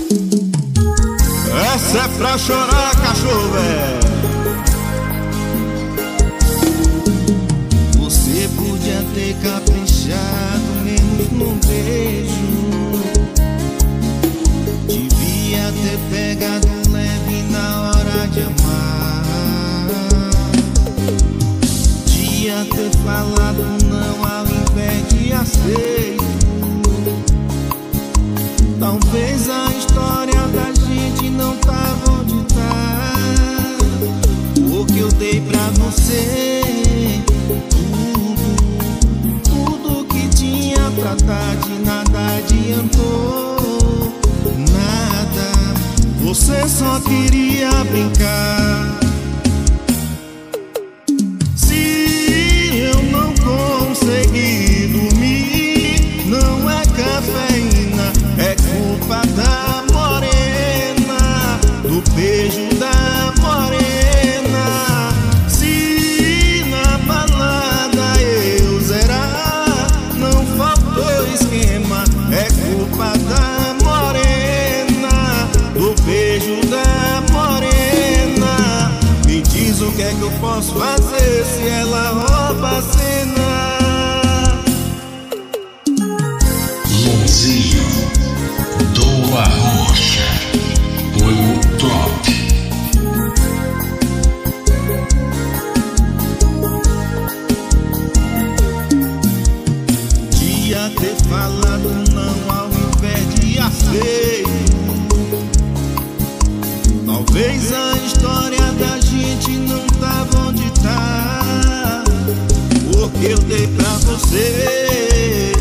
Essa é pra chorar, cachorro, Você podia ter caprichado menos no beijo, devia ter pegado leve na hora de amar, devia ter falado não ao invés de aceito. Talvez a história da gente não tava onde tá. O que eu dei pra você, tudo que tinha pra dar, de nada adiantou. Nada, você só queria brincar. Se eu não consegui dormir, não é cafeína, é culpa da morena, do beijo da morena. Se na balada eu zerar, não faltou esquema, é culpa da morena, do beijo da morena. Me diz o que é que eu posso fazer se ela rouba a cena. Luzinho do Arrocha, o top. Devia ter falado não ao invés de aceito. Talvez a história da gente não tava onde tá. Porque eu dei pra você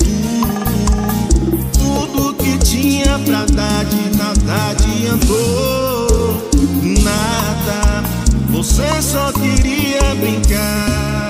tudo que tinha pra dar, de nada adiantou. Nada, você só queria brincar.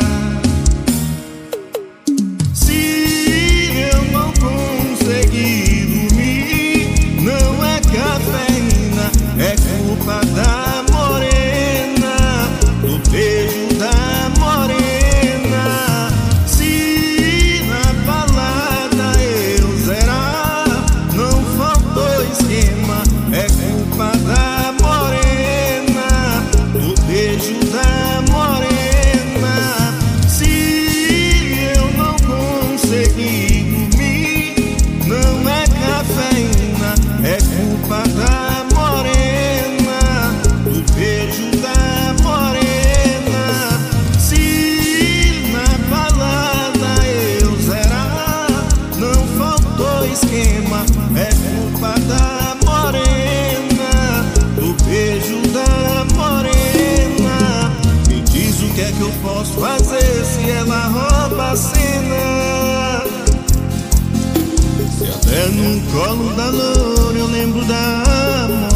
Se eu não consegui dormir, não é cafeína, é culpa da morena, do beijo da morena. Se na balada eu zerar, não faltou esquema, é culpa da morena, do beijo da morena. Se eu não consegui dormir, não é cafeína, é culpa da morena, do beijo da morena. Se na balada eu zerar, não faltou esquema, é culpa da morena, do beijo da morena. Me diz o que é que eu posso fazer se ela rouba a cena. Se até no colo da loura eu lembro da amor,